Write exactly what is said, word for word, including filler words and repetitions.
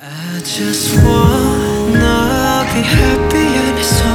I just wanna be happy and it's all